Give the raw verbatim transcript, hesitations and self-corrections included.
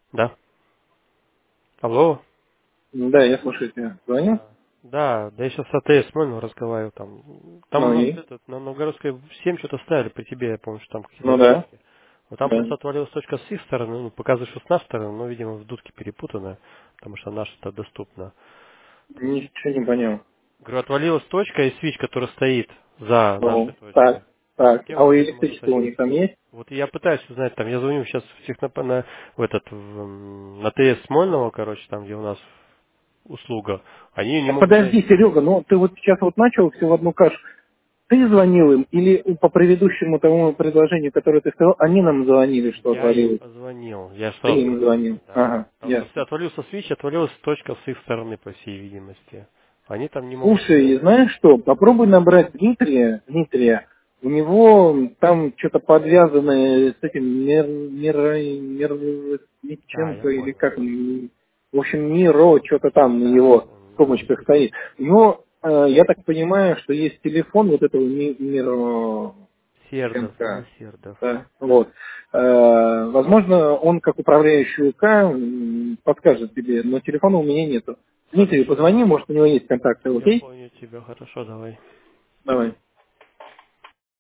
Да. Алло. Да, я слушаю тебя. Звоню? Да. Да, да я сейчас с АТС Смольного разговариваю там. Там у Ну нас и? этот, на Новгородской семь что-то ставили при тебе, я помню, что там какие-то Ну да. ошибки. Вот там Да. просто отвалилась точка с их стороны, ну, показывает, что с нашей стороны, но, видимо, в дудке перепутано, потому что наша-то доступна. То есть, Ничего не понял. говорю, отвалилась точка и свич, который стоит за нашей Ну, точкой. так, так. Кем А у он где-то может электричества у них ошибиться. там есть? Вот я пытаюсь узнать, там, я звоню сейчас в техноп... на, в этот, в, м, на ТС Смольного, короче, там, где у нас услуга. Они не Так могут подожди, найти. Серега, ну ты вот сейчас вот начал все в одну кашу. Ты звонил им или по предыдущему тому предложению, которое ты сказал, они нам звонили, что Я им отвалилось? позвонил. Я Ты сразу им позвонил, звонил. да. Ага, Потому что ясно. отвалился свич, отвалилась точка с их стороны, по всей видимости. Они там не могут Слушай, найти. знаешь что, попробуй набрать Дмитрия, Дмитрия, у него там что-то подвязано с этим мир, мир, мир, А, я Митченко или понял. как он, в общем, Миро, что-то там на Да, его он наш сумочках стоит. У него, э, я так понимаю, что есть телефон вот этого Ми- Миро Сердов, да, Ченко. Сердов. Да, вот. Э, возможно, он как управляющий УК м, подскажет тебе, но телефона у меня нету. Дмитрию Хорошо. позвони, может у него есть контакты, Я окей? понял тебя, хорошо, давай. Давай.